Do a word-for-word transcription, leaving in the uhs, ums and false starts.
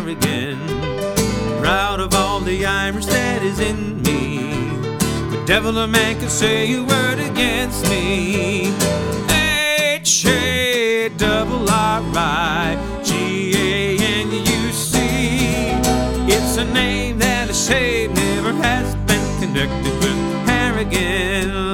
Harrigan. Proud of all the Irish that is in me, but devil a man can say a word against me. H A double R I G A N U C. It's a name that a shame never has been connected with Harrigan.